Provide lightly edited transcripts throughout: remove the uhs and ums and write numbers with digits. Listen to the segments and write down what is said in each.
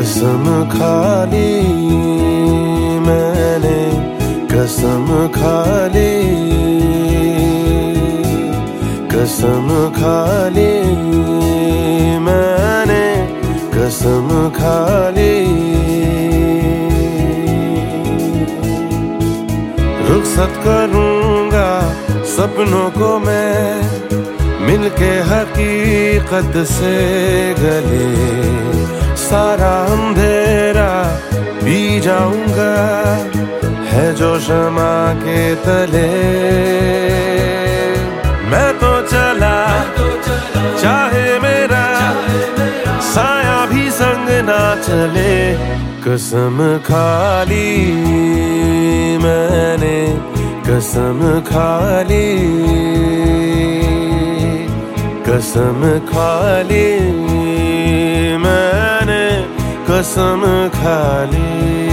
कसम खा ली मैंने, कसम खा ली, कसम खा ली मैंने, कसम खा ली। रुखसत करूंगा सपनों को मैं, मिलके हकीकत से गले, सारा अंधेरा पी जाऊंगा है जो शमा के तले। मैं तो चला चाहे मेरा साया भी संग ना चले। कसम खा ली मैंने, कसम खा ली, कसम खा ली मैंने, कसम खा ली।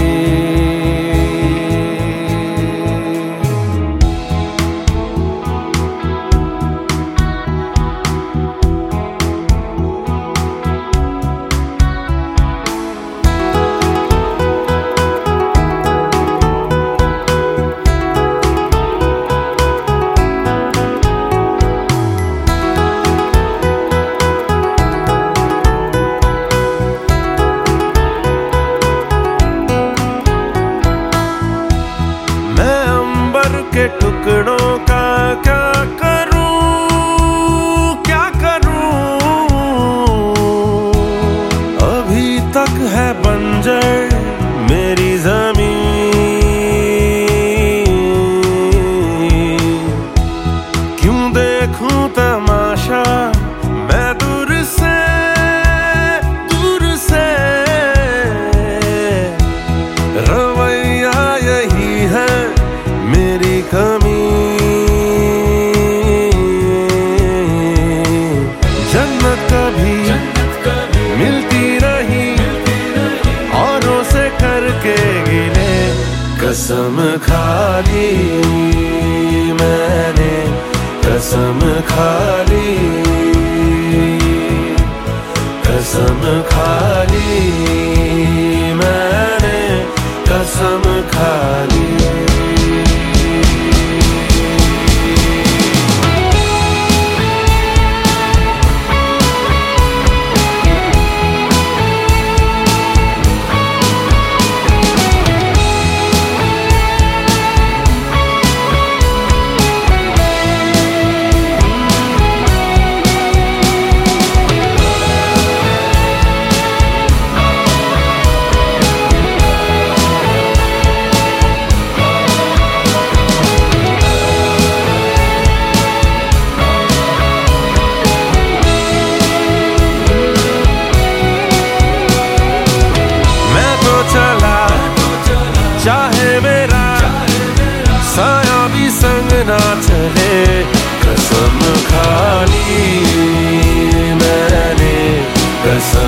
के टुकड़ों का क्या करूं, क्या करूं, अभी तक है बंजर मेरी ज़मीन। क्यों देखूं तमाशा मैं दूर से, दूर से, रवैया यही है मेरी कमी। जन्नत कभी मिलती नहीं औरों से करके गिले। कसम खा ली मैंने, कसम खा ली, कसम खा ली मैंने, कसम खा ली। चाहे मेरा साया भी संग ना चले। कसम खा ली मैंने, कसम